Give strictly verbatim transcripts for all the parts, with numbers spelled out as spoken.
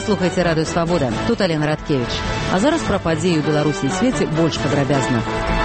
Вы слухаеце радыё Свабода. Тут Алена Радкевіч. А зараз пра падзеі ў Беларусі і свеце больш падрабязна.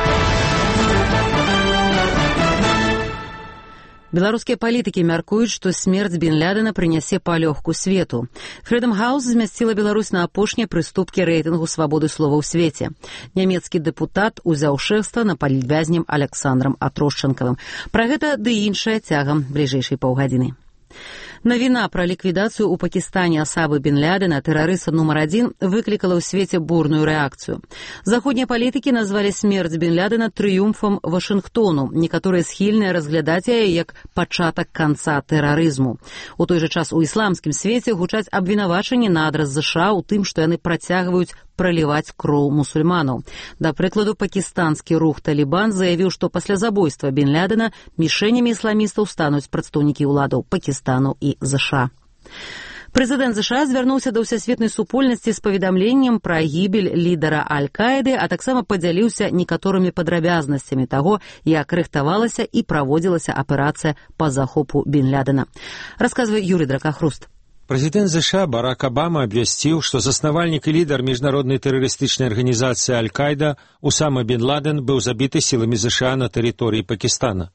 Беларускія палітыкі мяркуюць, што смерць Бін Лядена прынясе палёгку свету. Freedom House змясціла Беларусь на апошнія прыступкі рэйтынгу свабоды слова ў свеце. Нямецкі дэпутат узяў шэфства над палітвязнем Александрам Атрошчанкавым. Пра гэта ды іншае цягам бліжэйшай паўгадзіны. Навіна пра ліквідацыю ў Пакістане асабы Бін Лядена, тэрарыста нумар адзін, выклікала ў свеце бурную рэакцыю. Заходнія палітыкі назвалі смерць Бін Лядена трыумфам Вашынгтону. Некаторыя схільныя разглядаць яе як пачатак канца тэрарызму. У той жа час у ісламскім свеце гучаць абвінавачанні на адрас ЗША ў тым, што яны працягваюць праліваць кроў мусульманаў. Да прыкладу, пакістанскі рух «Талібан» заявіў, што пасля забойства Бін Лядена мішэнямі ісламістаў стануць прадстаўнікі ўладаў Пакістану і ЗША. Прэзідэнт ЗША звярнуўся да ўсесветнай супольнасці з паведамленнем пра гібель лідара Аль-Каіды, а таксама падзяліўся некаторымі падрабязнасцямі таго, як рыхтавалася і праводзілася аперацыя па захопу Бін Лядена. Расказвае Юрий Дракахруст. Прэзідэнт ЗША Барак Абама абвясціў, што заснавальнік і лідар міжнароднай тэрарыстычнай арганізацыі Аль-Каіда Усама Бін Ладен быў забіты сіламі ЗША на тэрыторыі Пакістана.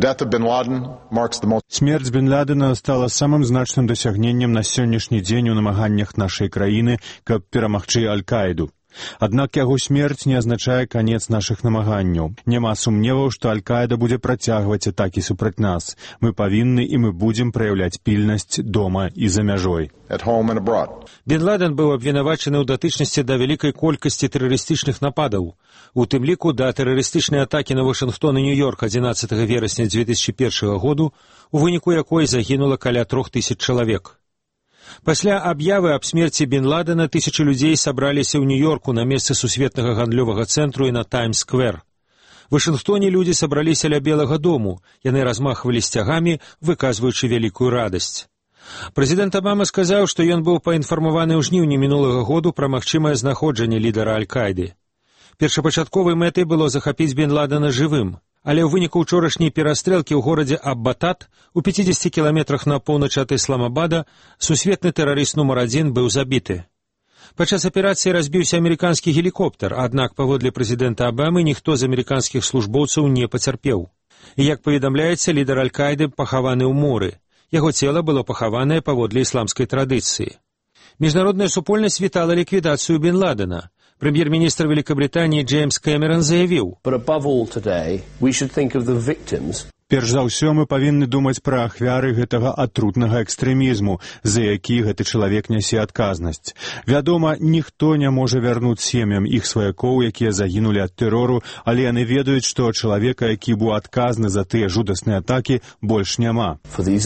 Смерць Бін Лядена стала самым значным дасягненнем на сённяшні дзень у намаганнях нашай краіны, каб перамагчы Аль-Каіду. Аднак яго смерць не азначае канец нашых намаганняў. Няма сумневаў, што Аль-Каіда будзе працягваць атакі супраць нас. Мы павінны і мы будзем праяўляць пільнасць дома і за мяжой. Бін Ладен быў абвінавачаны ў датычнасці да вялікай колькасці тэрарыстычных нападаў, у тым ліку да тэрарыстычнай атакі на Вашынгтон і Нью-Йорк адзінаццатага верасня дзве тысячы першага году, у выніку якой загінула каля трох тысяч чалавек. Пасля аб'явы аб смерці Бін Ладена тысячы людзей сабраліся ў Нью-Йорку на месцы сусветнага гандлёвага цэнтру і на Таймс-сквер. В Вашынгтоне людзі сабраліся ля Белага дому, яны размахвалі сцягамі, выказваючы вялікую радасць. Прэзідэнт Абама сказаў, што ён быў паінфармаваны ў жніўні мінулага году пра магчымае знаходжанне лідара Аль-Каіды. Першапачатковай мэтай было захапіць Бін Ладена жывым, але ў выніку ўчорашняй перастрэлкі ў горадзе Аббатат у пяцідзесяці кіламетрах на поўнач ад Ісламабада сусветны тэрарыст нумар адзін быў забіты. Падчас аперацыі разбіўся амерыканскі гелікоптер, аднак, паводле прэзідэнта Абамы, ніхто з амерыканскіх службоўцаў не пацярпеў. І, як паведамляецца, лідар Аль-Каіды пахаваны ў моры. Яго цела было пахаванае паводле ісламскай традыцыі. Міжнародная супольнасць вітала ліквідацыю Бін Ладена. Прэм'ер-міністр Великабрытаніі Джеймс Кэмерон заявіў: перш за ўсё мы павінны думаць пра ахвяры гэтага атрутнага экстрэмізму, за які гэты чалавек нясе адказнасць. Вядома, ніхто не можа вярнуць сем'ям іх сваякоў, якія загінулі ад тэрору, але яны ведаюць, што чалавека, які быў адказны за тыя жудасныя атакі, больш няма.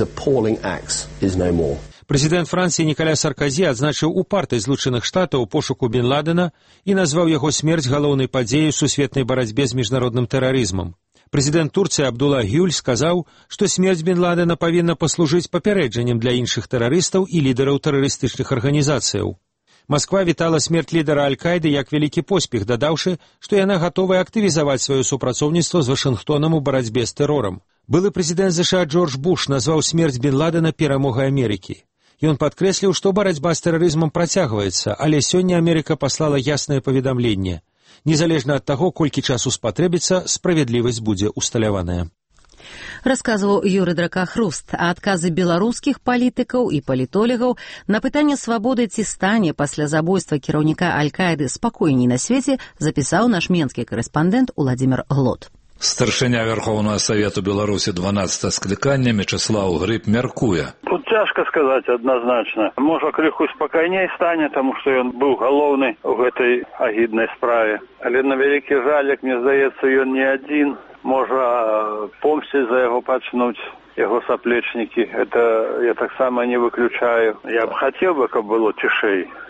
Прэзідэнт Францыі Нікаля Сарказі адзначыў упартасць Злучаных Штатаў у пошуку Бін Ладена і назваў яго смерць галоўнай падзеяй сусветнай барацьбе з міжнародным тэрарызмам. Прэзідэнт Турцыі Абдулла Гюль сказаў, што смерць Бін Ладена павінна паслужыць папярэджаннем для іншых тэрарыстаў і лідараў тэрарыстычных арганізацыяў. Масква вітала смерць лідара Аль-Каіды як вялікі поспех, дадаўшы, што яна гатовая актывізаваць сваё супрацоўніцтва з Вашынгтонам у барацьбе з тэрорам. Былы прэзідэнт ЗША Джордж Буш назваў смерць Бін Ладена перамогай Амерыкі. Ён падкрэсліў, што барацьба з тэрарызмам працягваецца, але сёння Амерыка паслала яснае паведамленне. Незалежна ад таго, колькі часу спатрэбіцца, справядлівасць будзе усталяваная. Расказваў Юрый Дракахруст, а адказы беларускіх палітыкаў і палітолігаў на пытанне свабоды ці стане пасля забойства кіраўніка Аль-Каіды спакойней на свеце запісаў наш менскі корэспандэнт Уладзімір Глот. Старшыня Верховного Совету Беларусі дванаццатага склікання Мячеслав Грыб мяркуе. Тут цяжка сказаць адназначна. Можа, крыху спакайней стане, таму што ён быў галоўны ў гэтай агіднай справе. Але на вялікі жаль, як мне здаецца, ён не адзін. Можа, помсціць за яго пачнуць яго саплечнікі. Это я таксама не выключаю. Я б хацеў бы, каб было цішэй.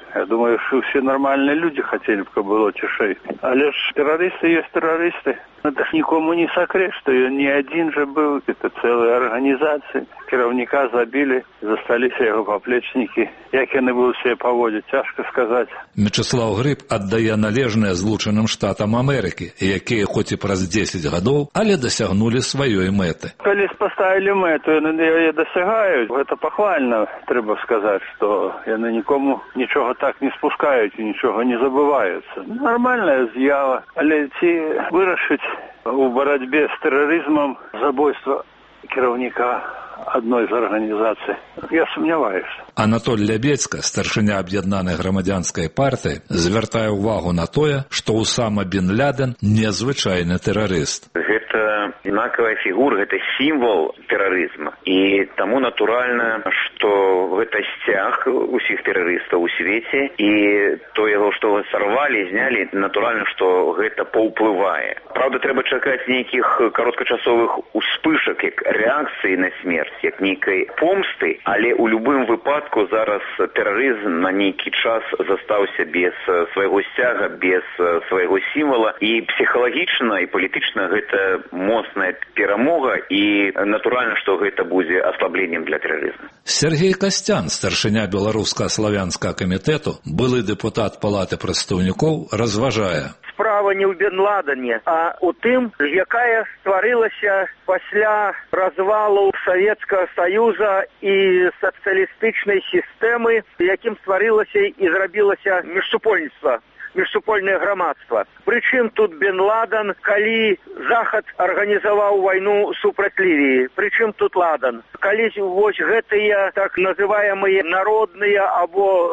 Я думаю, что все нормальные люди хотели бы, чтобы было тишей. А лишь террористы есть террористы. Это ж никому не секрет, что он не один же был. Это целые организации. Керовника забили, застались его поплечники. Як они будут себя поводить, тяжко сказать. Мячеслав Гриб отдае належное Злучаным Штатам Америки, якія хоть и праз десять годов, але досягнули своей меты. Коли поставили мету, они ее досягают. Это похвально, треба сказать, что они никому ничего так не спускают и ничего не забываются. Нормальная з'ява. Але ці вирішить у боротьбе с терроризмом забойство керовника одной з організацій. Я сумніваюся. Анатоль Лябецька, старшыня аб'яднанай грамадзянскай партыі, звяртае ўвагу на тое, што Усама бен Ляден незвычайны тэрарыст. Гэта знакавая фігура, гэта сімвол тэрарызма. І таму натуральна, што гэта сцяг усіх тэрарыстаў у свеце, і то яго, што сарвалі, знялі, натуральна, што гэта паўплывае. Праўда, трэба чакаць нейкіх кароткачасовых успышак, як рэакцыі на смерць, як нейкай помсты, але ў любым выпадку зараз тэрарызм на нейкі час застаўся без свайго сцяга, без свайго сімвала, і псіхалагічна і палітычна гэта моцная перамога, і натуральна, што гэта будзе аслабленнем для тэрарызму. Сергей Касцян, старшыня беларуска-славянскага камітэту, былы дэпутат Палаты прадстаўнікоў, разважае. Справа не ў бен Ладане, а ў тым, якая стварылася пасля развалу Савецкага Саюза і сацыялістычнай сістэмы, якім стварылася і зрабілася міжсупольніцтва, міжсупольнае грамадства. Прычым тут бен Ладен, калі Захад арганізаваў вайну супраць Лівіі? Прычым тут Ладен? Калі вось гэтыя так называемыя народныя або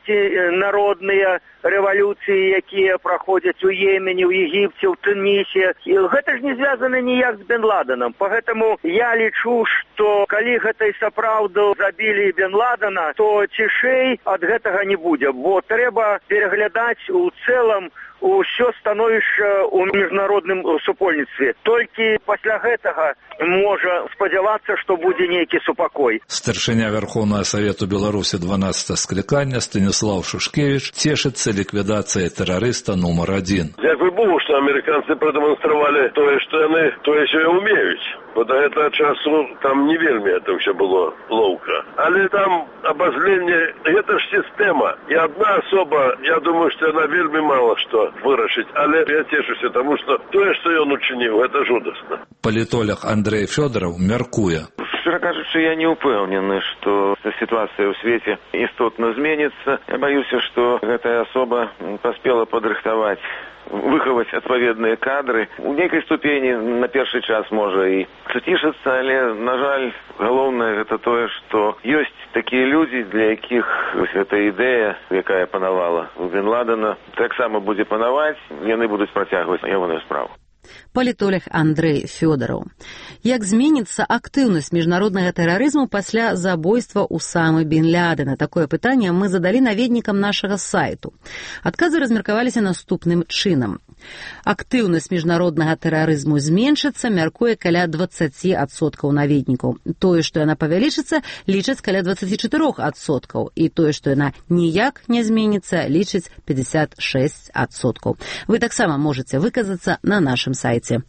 антинародныя рэвалюцыі, якія праходзяць у Йемене, у Егіпце, у Тунісе, гэта ж не звязана ніяк з бен Ладеном. Поэтому я лічу, што калі гэта і сапраўду забілі бен Ладена, то цішэй ад гэтага не будзе, бо трэба пераглядаць у цэлым усё становішча ў міжнародным супольніцтве. Толькі пасля гэтага можа спадзявацца, што будзе нейкі супакой. Старшыня Верховнага Савету Беларусі дванадцатага склікання Станіслав Шушкевич цешыцца ліквідацыяй тэрарыста нумар адзін. Дзякуй Богу, што амерыканцы прадэманстравалі тое, што яны тое, што умеюць. Бо да гэтага часу там не вельмі это ўсё было лоўка. Але там абазленне, гэта ж сістэма. І адна асоба, я думаю, што яна вельмі мала што вырашыць. Але я цешуся, таму што тое, што ён учыніў, гэта жудасна. Палітолог Андрей Фёдоров мяркуе. Шчыра кажучы, я не ўпэўнены, што сітуацыя ў свеце істотна зменіцца. Я баюся, што гэтая асоба паспела падрыхтаваць, выхаваць адпаведныя кадры. У нейкай ступені на першы час можа і цішыцца, але, на жаль, галоўнае гэта тое, што ёсць такія людзі, для якіх гэта ідэя, якая панавала у бен Ладена, таксама будзе панаваць, яны будуць працягваць ягоную справу. Палітолог Андрей Фёдоров. Як зменіцца актыўнасць міжнароднага тэрарызму пасля забойства Усамы бен Лядена? Такое пытанне мы задалі наведнікам нашага сайту. Адказы размеркаваліся наступным чынам. Актыўнасць міжнароднага тэрарызму зменшыцца, мяркуе каля дваццаць адсоткаў наведнікаў. Тое, што яна павялічыцца, лічаць каля дваццаць чатырох адсоткаў. І тое, што яна ніяк не зменіцца, лічыць пятьдесят шесть адсоткаў. Вы таксама можаце выказацца на нашым сайце.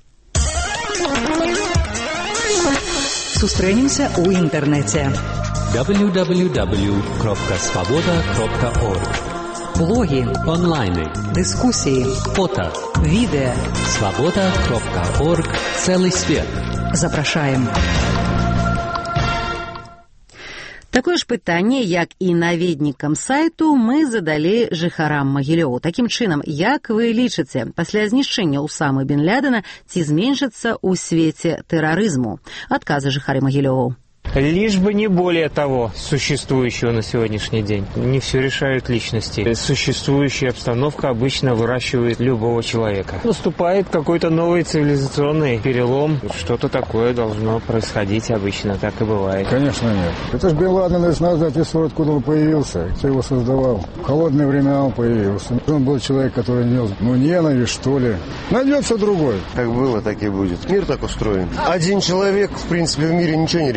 Сустрэнемся ў інтэрнэце. дабл ю дабл ю дабл ю крапка свабода крапка орг. Блогі, онлайны, дыскусіі, фото, відэа. свабода крапка орг. Цэлы свет. Запрашаем. Такое ж пытанне, як і наведнікам сайту, мы задалі жыхарам Магілёву. Такім чынам, як вы лічыце, пасля знішчэння Усамы бен Лядена ці зменшыцца ў свеце тэрарызму? Адказы жыхары Магілёву. Лишь бы не более того существующего на сегодняшний день. Не все решают личности. Существующая обстановка обычно выращивает любого человека. Наступает какой-то новый цивилизационный перелом. Что-то такое должно происходить обычно, так и бывает. Конечно нет. Это же бен Ладен, если надо знать историю, откуда он появился, кто его создавал. В холодные времена он появился. Он был человек, который нес, ну, ненависть, что ли. Найдется другой. Как было, так и будет. Мир так устроен. Один человек, в принципе, в мире ничего не решает.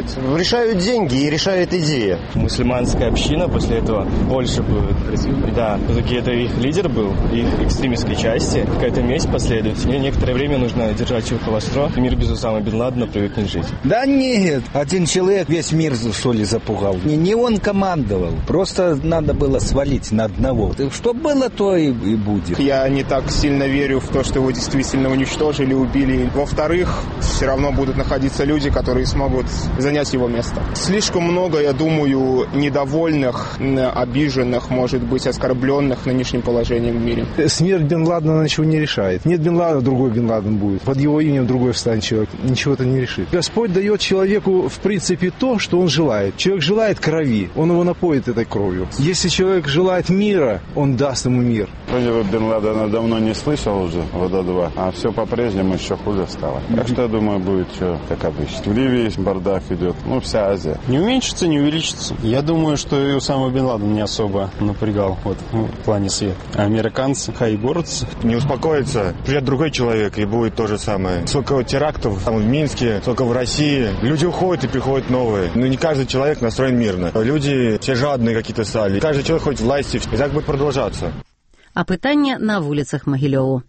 Решают деньги и решает идея. Мусульманская община после этого больше будет. Да, все-таки это их лидер был, их экстремистской части. Какая-то месть последует. И некоторое время нужно держать ухо востро. Мир без Усама бен Ладена привыкнет жить. Да нет, один человек весь мир что ли запугал. Не, не он командовал. Просто надо было свалить на одного. Что было, то и, и будет. Я не так сильно верю в то, что его действительно уничтожили, убили. Во-вторых, все равно будут находиться люди, которые смогут занять его место. Слишком много, я думаю, недовольных, обиженных, может быть, оскорбленных нынешним положением в мире. Смерть бен Ладена ничего не решает. Нет бен Ладена, другой бен Ладен будет. Под его именем другой встанет человек. Ничего это не решит. Господь дает человеку, в принципе, то, что он желает. Человек желает крови, он его напоит этой кровью. Если человек желает мира, он даст ему мир. Вроде бы бен Ладена давно не слышал уже, года два, а все по-прежнему еще хуже стало. Так что, я думаю, будет все как обычно. В Ливии бардак идет, ну, вся Азия. Не уменьшится, не увеличится. Я думаю, что и Усама бен Ладен не особо напрягал вот, в плане света. А американцы, хай борются. Не успокоится, придет другой человек, и будет то же самое. Сколько терактов там в Минске, сколько в России. Люди уходят и приходят новые. Но не каждый человек настроен мирно. Люди все жадные какие-то стали. Каждый человек хочет власти, и так будет продолжаться. Апытання на вулицах Магілёву.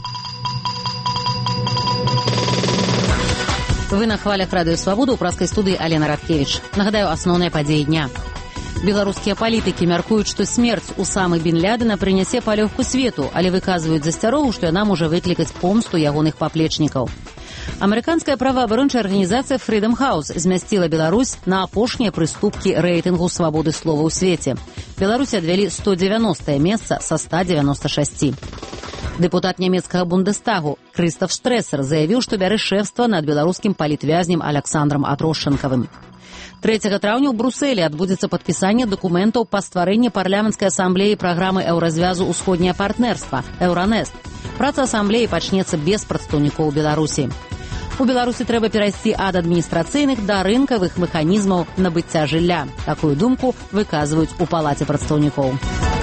Вы на хвалях Радыё Свабода, у праскай студыі Алена Радкевіч. Нагадаю, асноўныя падзеі дня. Беларускія палітыкі мяркуюць, што смерць Усамы бен Лядена прынясе палёгку свету, але выказваюць засцярогу, што яна можа выклікаць помсту ягоных паплечнікаў. Амерыканская праваабарончая арганізацыя Freedom House змясціла Беларусь на апошнія прыступкі рэйтынгу свабоды слова ў свеце. Беларусь адвялі сто дзевяностае месца са ста дзевяноста шасці. Дэпутат нямецкага Бундестагу Крыстоф Штрэсер заявіў, што бярэ шэфства над беларускім палітвязнем Аляксандрам Атрошчанкавым. трэцяга траўня ў Брусэлі адбудзецца падпісанне дакументаў па стварэнні парламенцкай асамблеі праграмы еўразвязу «Усходняе партнерства» «Еўранест». Праца асамблеі пачнецца без прадстаўнікоў Беларусі. У Беларусі трэба перайсці ад адміністрацыйных да рынкавых механізмаў набыцця жылля. Такую думку выказваюць у палаце прадстаўнікоў.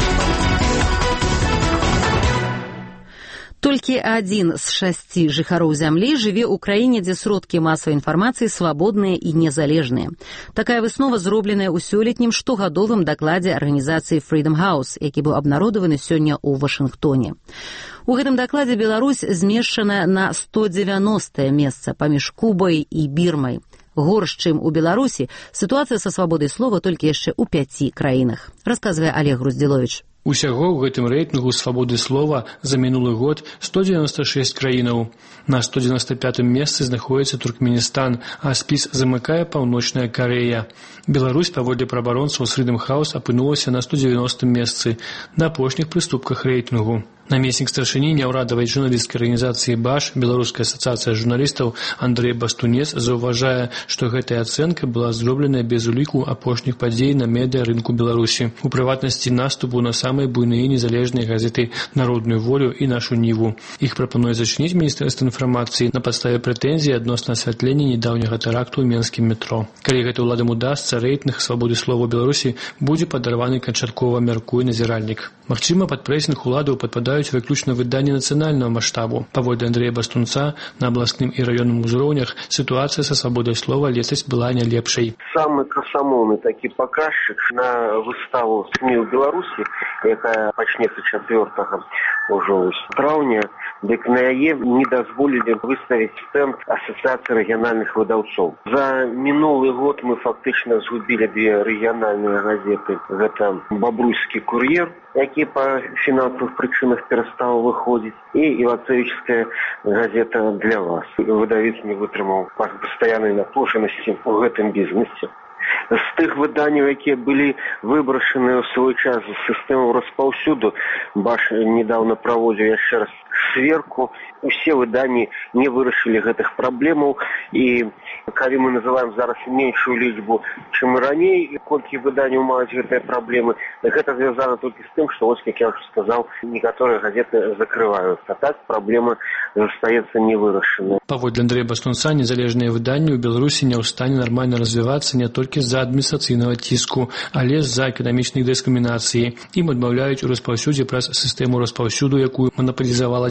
Толькі адзін з шасці жыхароў зямлі жыве ў краіне, дзе сродкі масавай інфармацыі свабодныя і незалежныя. Такая выснова зробленая ў сёлетнім штогадовым дакладзе арганізацыі Freedom House, які быў абнародаваны сёння ў Вашынгтоне. У гэтым дакладзе Беларусь змешчана на сто дзевяностае месца паміж Кубай і Бірмай. Горш, чым у Беларусі, сітуацыя са свабодай слова толькі яшчэ ў пяці краінах, расказвае Олег Груздзіловіч. Усяго ў гэтым рэйтынгу свабоды слова за мінулы год сто дзевяноста шэсць краінаў. На сто дзевяносто пятым месцы знаходзіцца Туркменістан, а спіс замыкае Паўночная Карэя. Беларусь, паводле праабаронцаў Freedom House, апынулася на сто дзевяностым месцы на апошніх прыступках рэйтынгу. Намеснік старшыні няўрадавай журналісцкай арганізацыі БАШ, Беларуская асацыяцыя журналістаў Андрэй Бастунец заўважае, што гэтая ацэнка была зробленая без уліку апошніх падзей на медыа-рынку Беларусі. У прыватнасці наступу на самыя буйныя незалежныя газеты «Народную волю» і «Нашу Ніву». Іх прапануе зачыніць Міністэрства інфармацыі на падставе прэтэнзій адносна асвятлення нядаўняга тэракту ў менскім метро. Калі гэта ўладам удасца, рэйтынг свабоды слова ў Беларусі будзе падарваны канчаткова, мяркуе назіральнік. Магчыма, пад прэсінг уладаў падпадаюць выключна выданні нацыянальнага маштабу. Паводле Андрэя Бастунца, на абласным і раённым узроўнях сітуацыя са свабодай слова летась была не лепшай. Самы красамоўны такі паказчык на выставу СМІ ў Беларусі, якая пачнецца чацвёртага ўжо траўня, дык на яе не дазволілі выставіць стэнд асацыяцыі рэгіянальных выдаўцоў. За мінулы год мы фактычна згубілі две рэгіянальныя газеты. Гэта «Бабруйскі кур'ер», які па фінансавых прычынах перастаў выходзіць, і «Івацевічская газета для вас». Выдавец не вытрымаў па пастаяннай напружанасці ў гэтым бізнесе. З тых выданняў, якія былі выбрашаны ў свой час з сістэмаў распаўсюду, БАШ недавно праводзіў яшчэ раз сверку, усе выданні не вырашылі гэтых праблемаў, і калі мы называем зараз меншую лічбу, чым раней, колькі выданняў маюць гэтыя праблемы, гэта звязана толькі з тым, што, вось, як я ўжо сказаў, некаторыя газеты закрываюцца, а так праблема застаецца невырашаная. Паводле Андрэя Бастунца, незалежныя выданні ў Беларусі не ў стане нармальна развівацца не толькі з-за адміністрацыйнага ціску, але з-за эканамічнай дыскрымінацыі. Ім адмаўляюць у распаўсюдзе праз сістэму распаўсюду, якую манаполізавала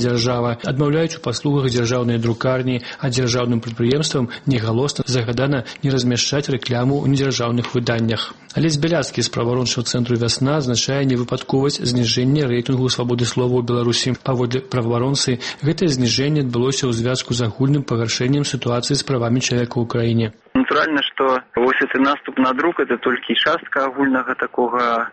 дзяржава, адмаўляюць у паслугах дзяржаўнай друкарні, а дзяржаўным прадпрыемствам негалосна загадана не размяшчаць рэкляму ў недзяржаўных выданнях. Алесь Бяляцкі з праваабарончага цэнтру «Вясна» азначае невыпадковасць зніжэння рэйтынгу свабоды слова ў Беларусі. Паводле праваабаронцы, гэтае зніжэнне адбылося ў звязку з агульным пагаршэннем сітуацыі з правамі чалавека ў краіне. Натуральна, што вось гэты наступ на друк – это толькі частка агульнага такога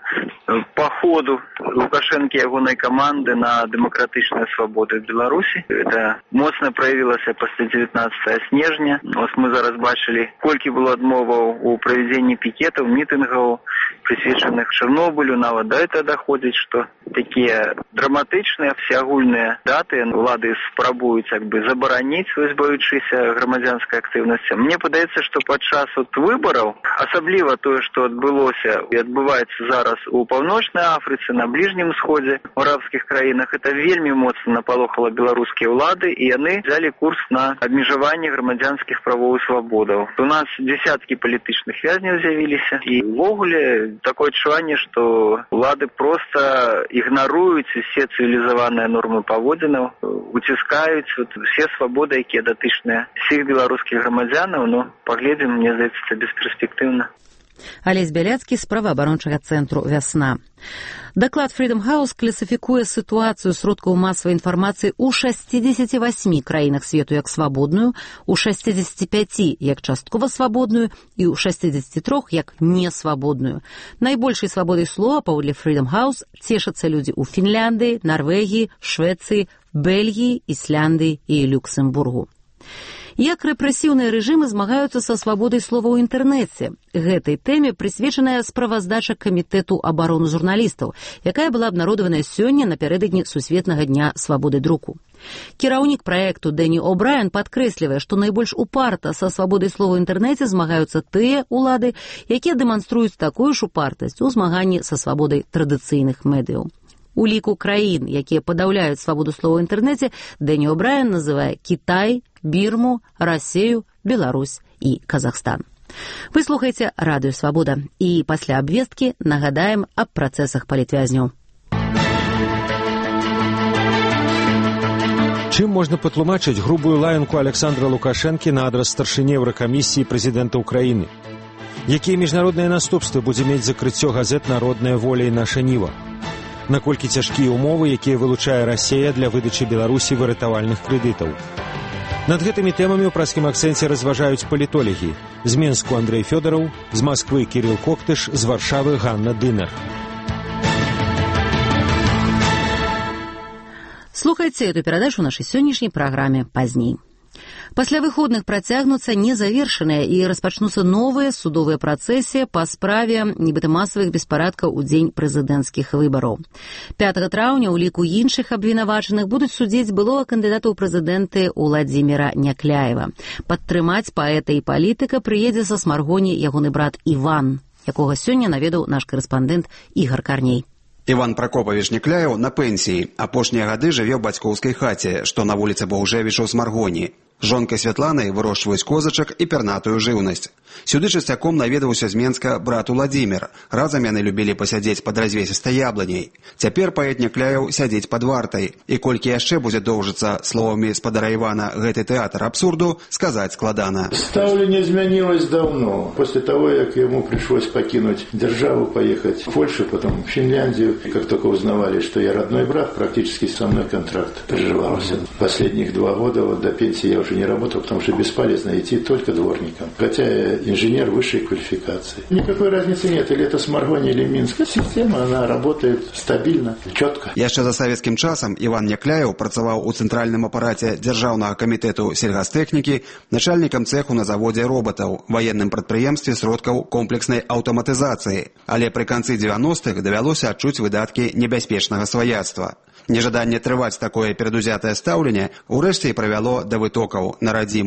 паходу Лукашэнкі і ягонай каманды на дэмакратычныя свабоды в Беларусі. Это моцна праявілася пасля дзевятнаццатага снежня. Ось мы зараз бачылі, колькі было адмоваў у правядзенні пікетаў, мітынгаў, прысвечаных Чарнобылю. Нават да этого доходзіць, што такія драматычныя всеагульныя даты улады спрабуюць як бы забараніць, вось баючыся грамадзянскай актыўнасці. Мне падаецца, што падчас от выбараў, асабліва тое, што адбылося і адбываецца зараз у Паўночнай Афрыцы, на Бліжнім Сходзе, у арабскіх краінах, это вельмі моцна напалохала беларускія ўлады, і яны взяли курс на абмежаванне грамадзянскіх правоў і свабодаў. У нас десяткі палітычных вязняў з'явіліся, і ўвогуле такое адчуванне, што улады проста ігнаруюць усе цывілізаваныя нормы паводзінаў, уціскаюць вот, все свабоды, якія датычныя всіх беларускіх грамадзянаў, но поглядим, мне здаецца, это бесперспективно. Алесь Бяляцкі з праваабарончага цэнтру «Вясна». Даклад Freedom House класіфікуе сітуацыю сродкаў масавай інфармацыі ў шасцідзесяці васьмі краінах свету як свабодную, у шасцідзесяці пяці як часткова свабодную і ў шасцідзесяці трох як несвабодную. Найбольшай свабодай слова, паводле Freedom House, цешацца людзі ў Фінляндыі, Нарвегіі, Швецыі, Бельгіі, Ісляндыі і Люксембургу. Як рэпрэсіўныя рэжымы змагаюцца са свабодай слова ў інтэрнэце. Гэтай тэме прысвечаная справаздача Камітэту абароны журналістаў, якая была абнародаваная сёння напярэдадні Сусветнага дня свабоды друку. Кіраўнік праекту Дэні О'Брайен падкрэслівае, што найбольш упарта са свабодай слова ў інтэрнэце змагаюцца тыя ўлады, якія дэманструюць такую ж упартасць у змаганні са свабодай традыцыйных медыяў. У ліку краін, якія падаўляюць свабоду слова ў інтэрнэце, Дэні О'Брайен называе Кітай, Бірму, Расею, Беларусь і Казахстан. Вы слухаеце Радыё Свабода, і пасля абвесткі нагадаем аб працэсах палітвязняў. Чым можна патлумачыць грубую лаянку Александра Лукашэнкі на адрас старшыні Еўракамісіі прэзідэнта ўкраіны? Якія міжнародныя наступствы будзе мець закрыццё газет «Народная воля» і «Наша Ніва»? Наколькі цяжкія ўмовы, якія вылучае Расія для выдачы Беларусі выратавальных крэдытаў? Над гэтымі тэмамі ў праскім акцэнце разважаюць палітолагі. З Менску Андрей Фёдораў, з Москвы Кирилл Коктыш, з Варшавы Ганна Дынар. Слухайце эту перадачу ў нашай сённяшняй праграме пазней. Пасля выходных працягнуцца незавершаныя і распачнуцца новыя судовыя працэсы па справе нібыта масавых беспарадкаў у дзень прэзідэнцкіх выбараў. пятага траўня ў ліку іншых абвінавачаных будуць судзіць былога кандыдата ў прэзідэнты Уладзіміра Някляева. Падтрымаць паэта і палітыка прыедзе са Смаргоні ягоны брат Іван, якога сёння наведаў наш карэспандэнт Ігар Карней. Іван Пракопавіч Някляеў на пенсіі. Апошнія гады жыве ў бацькоўскай хаце, што на вуліцы Богужевіча ў Смаргоні. Жонкай Святланай вырошчваюць козачак і пернатую жыўнасць. Сюды часцяком наведаўся з Менска брат Уладзімір. Разам яны любілі пасядзець пад развесістай яблыняй. Цяпер паэт Някляеў сядзець пад вартай. І колькі яшчэ будзе доўжыцца, словамі спадара Івана, гэты тэатр абсурду, сказаць складана. Ставленне змянилось давно. После того, как ему пришлось покинуть державу, поехать в Польшу, потом в Финляндию. Как только узнавали, что я родной брат, практически со мной контракт прерывался. Последних два года вот до пенсии я уже не работал, потому что бесполезно идти только дворником. Хотя я инженер высшей квалификации. Никакой разницы нет, или это Смаргони, или Минск. Система, она работает стабильно, четко. Яшчэ за савецкім часам Іван Някляеў працаваў у цэнтральным апараце Дзяржаўнага камітэту сельгастэхнікі, начальнікам цэху на заводзе роботаў, ваенным прадпрыемстве сродкаў комплекснай аўтаматызацыі. Але пры канцы дзевяностых давялося адчуць выдаткі небяспечнага сваяцтва. Нежаданне трываць такое перадузятае стаўленне ўрэшце і правяло да вытокаў на радзіму.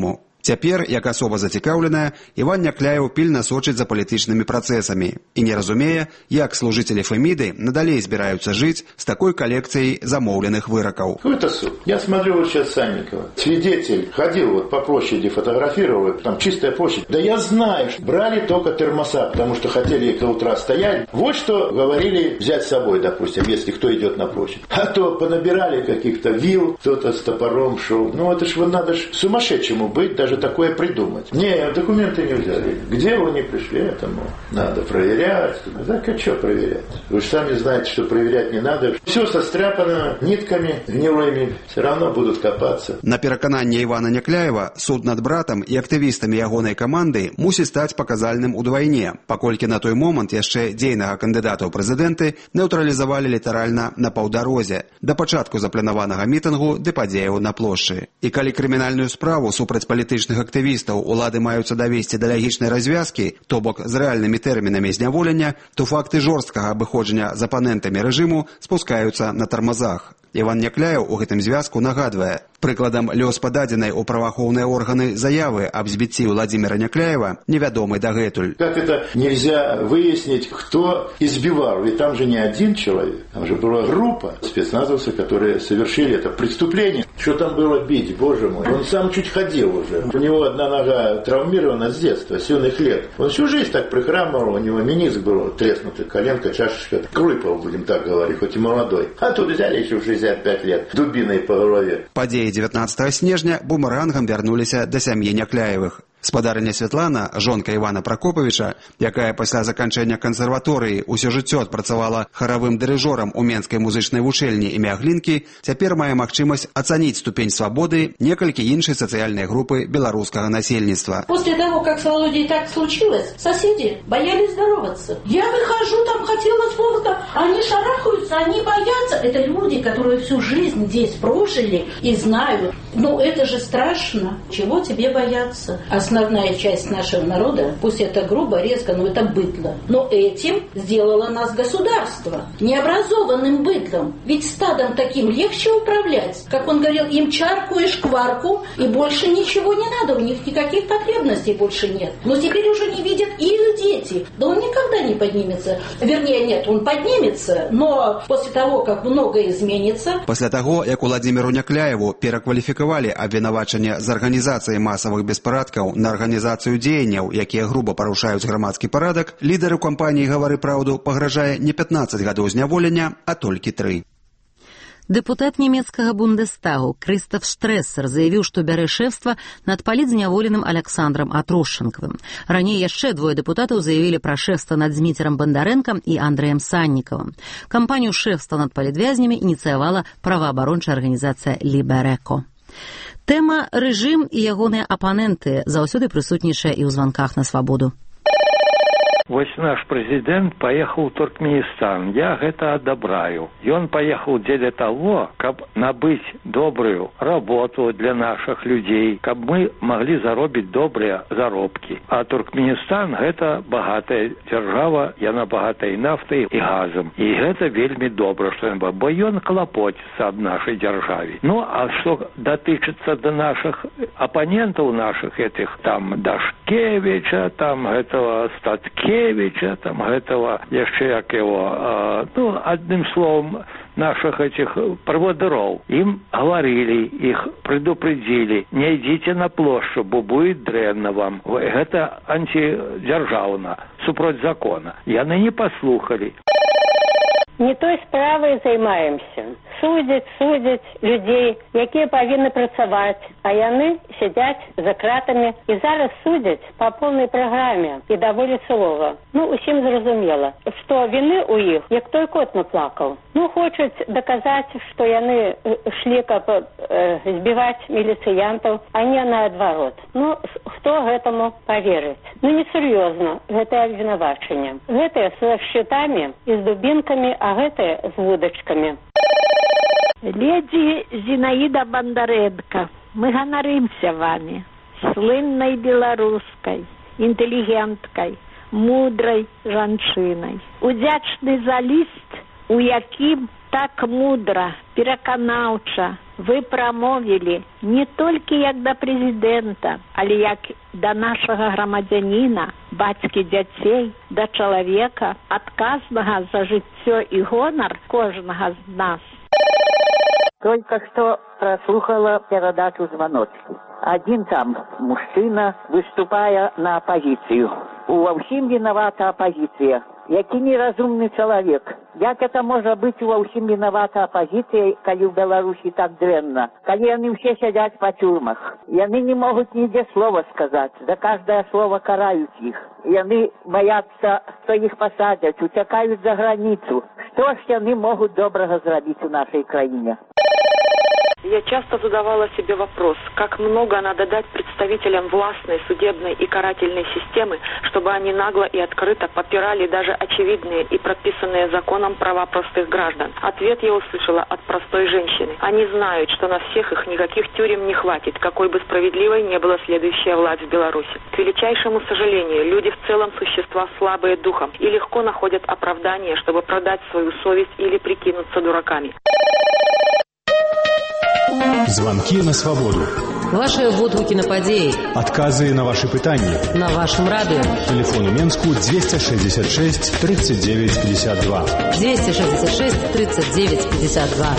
Цяпер, як асоба зацікаўленая, Іван Някляеў пільна сочыць за палітычнымі працэсамі і не разумее, як служители Фемиды надалей збіраюцца жыць з такой коллекцией замоўленых выроков. Какой-то суд. Я смотрю вот сейчас Санникова. Свидетель ходил вот по площади, фотографировал, там чистая площадь. Да я знаю, что брали только термоса, потому что хотели до утра стоять. Вот что говорили взять с собой, допустим, если кто идет на площадь. А то понабирали каких-то вил, кто-то с топором шел. Ну это ж вот надо ж сумасшедшему быть, даже такое придумать. Не, документы не взяли. Где вы не пришли, этому надо проверять. Так а что проверять? Вы же сами знаете, что проверять не надо. Все состряпано нитками гнилыми, все равно будут копаться. На перакананне Івана Някляева суд над братам і актывістамі ягонай каманды мусіць стаць паказальным удвайне, паколькі на той момант яшчэ дзейнага кандыдата ў прэзідэнты neutrалізавалі літаральна на паўдарозе да пачатку запланаванага мітынгу ды падзеяў на плошчы. І калі крымінальную справу супраць палітычных актывістаў улады маюцца давесці да лагічнай развязкі, то бок з рэальнымі тэрмінамі зняволення, то факты жорсткага абыходжання з апанентамі рэжыму спускаюцца на тармазах. Іван Някляеў у гэтым звязку нагадвае. Прыкладам, лёс пададзенай у праваахоўныя органы заявы аб збіцці Владимира Някляева невядомы дагэтуль. Как это нельзя выяснить, кто избивал? Ведь там же не один человек, там же была группа спецназовцев, которые совершили это преступление. Что там было бить, боже мой? Он сам чуть ходил уже. У него одна нога травмирована с детства, с юных лет. Он всю жизнь так прихрамывал, у него мениск был треснутый, коленка, чашечка. Крыпал, будем так говорить, хоть и молодой. А тут взяли еще в шестьдесят пять лет дубиной по голове. Падзеі дзевятнаццатага снежня бумерангам вярнуліся да сям'і Някляевых. Спадарыня Святлана, жонка Івана Прокопавіча, якая пасля заканчэння кансерваторыі ўсё жыццё адпрацавала харавым дырыжорам у Менскай музычнай вучэльні імя Глінкі, цяпер мае магчымасць ацаніць ступень свабоды некалькі іншай сацыяльнай групы беларускага насельніцтва. После того, как с Володей так случилось, соседи боялись здороваться. Я выхожу, там хотела слово, они шарахаются, они боятся. Это люди, которые всю жизнь здесь прожили и знают. Ну, это же страшно. Чего тебе бояться? Основная часть нашего народа, пусть это грубо, резко, но это быдло. Но этим сделало нас государство. Необразованным быдлом. Ведь стадом таким легче управлять. Как он говорил, им чарку и шкварку, и больше ничего не надо. У них никаких потребностей больше нет. Но теперь уже не видят и их дети. Да он никогда не поднимется. Вернее, нет, он поднимется, но после того, как многое изменится... После того, як Владимиру Някляеву перакваліфікавалі абвінавачанне з арганізацыі масавых беспарадкаў на арганізацыю дзеянняў, якія груба парушаюць грамадскі парадак, лідару кампаніі «Гавары праўду» пагражае не пятнаццаць гадоў зняволення, а толькі тры. Дэпутат немецкага Бундестагу Крыстоф Штрэссер заявіў, што бярэ шэфства над палітзняволеным Александром Атрушчанкавым. Раней яшчэ двое дэпутатаў заявілі пра шэфства над Зміцерам Бандарэнкам і Андрэем Саннікавым. Кампанію шэфства над палітвязнямі ініцыявала праваабарончая арганізацыя «Ліберэко». Тэма «рэжым» і ягоныя апаненты заўсёды прысутнічае і ў званках на свабоду. Вось наш прэзідэнт паехаў у Туркменістан. Я гэта адабраю. Ён паехаў дзеля таго, каб набыць добрую работу для нашых людзей, каб мы маглі заробіць добрыя заробкі. А Туркменістан гэта багатая дзяржава, яна багатая нафтай і газам. І гэта вельмі добра, што ён, бо ён клапоціцца аб нашай дзяржаве. Ну, а што датычыцца да нашых апанентаў нашых этих, там, Дашкевіча, там, гэтага Статкевіча, там, гэтага, яшчэ як его, э, ну, одним словом, наших этих проводыров. Им говорили, их предупредили, не идите на площадь, бо будет дрэнна вам. Это антидержавно, супроть закона. Яны не послухали. Не той справай займаемся. Судзяць, судзяць людзей, якія павінны працаваць, а яны сядзяць за кратамі і зараз судзяць па поўнай праграме і даволі сурова. Ну, усім зразумела, што віны ў іх, як той кот наплакаў. Ну, хочуць даказаць, што яны шлі, каб э, збіваць міліцыянтаў, а не наадварот. Ну, хто гэтаму паверыць? Ну, несур'ёзна, гэтае абвінавачанне. Гэтыя са шчытамі і з дубінкамі, а гэтыя з вудачкамі. Леди Зинаида Бондаренко, мы ганарымся вами, слынной беларускай, интеллигенткой, мудрой жанчынай. Удзячны за ліст, у якім так мудра, пераканаўча Вы прамовілі не толькі як да прэзідэнта, але як да нашага грамадзяніна, бацькі дзяцей, да чалавека, адказнага за жыццё і гонар кожнага з нас. Только что прослухала передачу «Звоночки». Один там мужчина, выступая на оппозицию. Во всем виновата оппозиция. Який неразумный человек. Як это может быть во всем виновата оппозиция, коли в Беларуси так дрянно? Коли они все сидят по тюрьмах. И они не могут нигде слова сказать. За каждое слово карают их. И они боятся, что их посадят, утекают за границу. Что ж они могут доброго сделать в нашей стране? Я часто задавала себе вопрос, как много надо дать представителям властной, судебной и карательной системы, чтобы они нагло и открыто попирали даже очевидные и прописанные законом права простых граждан. Ответ я услышала от простой женщины. Они знают, что на всех их никаких тюрем не хватит, какой бы справедливой не была следующая власть в Беларуси. К величайшему сожалению, люди в целом существа слабые духом и легко находят оправдание, чтобы продать свою совесть или прикинуться дураками. Звонки на свободу. Ваши водгуки на падеи. Отказы на ваши пытания. На вашем радио. Телефон у Менску двести шестьдесят шесть тридцать девять пятьдесят два. двести шестьдесят шесть тридцать девять пятьдесят два.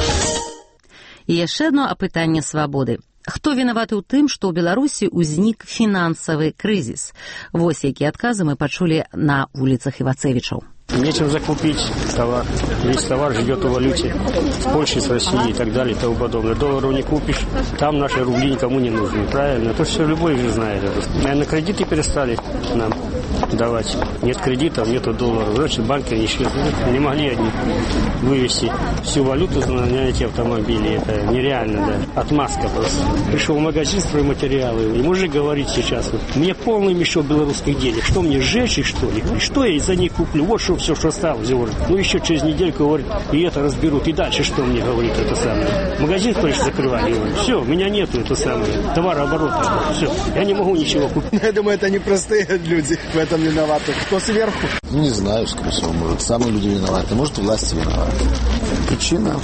І яшчэ одно апытанне свабоды. Хто вінаваты ў тым, што ў Беларусі ўзнік фінансавы крызіс? Вось якія адказы мы пачулі на вуліцах Івацевічаў. Нечем закупить товар. Весь товар живет в валюте с Польши, с России и так далее и тому подобное. Долларов не купишь, там наши рубли никому не нужны. Правильно? Это все любой же знает. Наверное, кредиты перестали нам давать. Нет кредитов, нету долларов. Значит, банки не могли они вывести всю валюту на эти автомобили. Это нереально, да. Отмазка просто. Пришел в магазин стройматериалы, и мужик говорит сейчас, мне полный мешок белорусских денег. Что мне, сжечь их, что ли? И что я за них куплю? Вот что все, что осталось. Ну, еще через недельку, говорит, и это разберут. И дальше что мне говорит это самое? Магазин, конечно, закрывали. Говорит, все, у меня нету это самое. Товарооборот. Все, я не могу ничего купить. Я думаю, это не простые люди в этом виноваты. Кто сверху? Не знаю, скорее всего, может, сами люди виноваты, может, власти виноваты. Причина,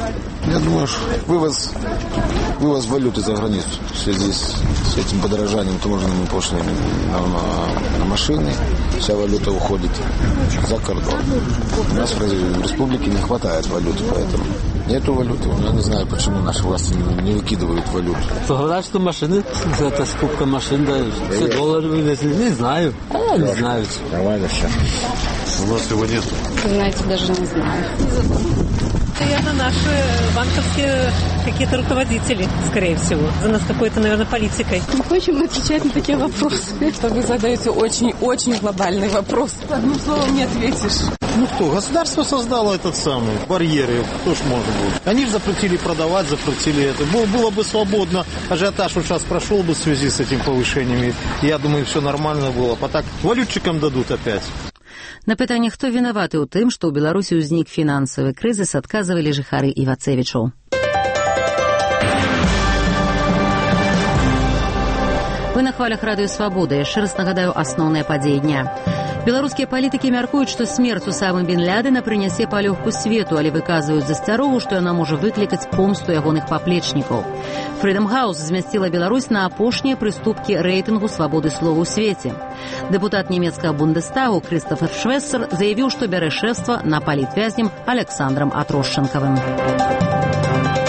я думаю, вывоз, вывоз валюты за границу в связи с, с этим подорожанием таможенными пошлинами на, на, на машины. Вся валюта уходит за кордон. У нас в республике не хватает валюты, поэтому нету валюты. Я не знаю, почему наши власти не, не выкидывают валюту. Говорят, что машины, это скупка машин, да, все доллары вывезли. Не знаю. А я не знаю. Нормально все. У нас его нет. Знаете, даже не знаю. Наверное, наши банковские какие-то руководители, скорее всего. За нас какой-то, наверное, политикой. Не хочем отвечать на такие вопросы. Это вы задаете очень-очень глобальный вопрос. Одним словом не ответишь. Ну кто, государство создало этот самый барьеры, кто ж может быть. Они же запретили продавать, запретили это. Было, было бы свободно, ажиотаж вот сейчас прошел бы в связи с этим повышениями. Я думаю, все нормально было. А так валютчикам дадут опять. На пытанне, хто вінаваты ў тым, што ў Беларусі ўзнік фінансавы крызіс, адказвалі жыхары Івацевічаў. Вы на хвалях радыё «Свабода». Яшчэ раз нагадаю асноўныя падзеі дня. Беларускія палітыкі мяркуюць, што смерць Усамы бін Лядена прынясе палёгку свету, але выказваюць засцярогу, што яна можа выклікаць помсту ягоных паплечнікаў. Freedom House змясціла Беларусь на апошнія прыступкі рэйтынгу свабоды слова ў свеце. Дэпутат нямецкага Бундестагу Крыстофер Швессер заявіў, што бярэ шэфства на палітвязнем Александрам Атросчанкавым.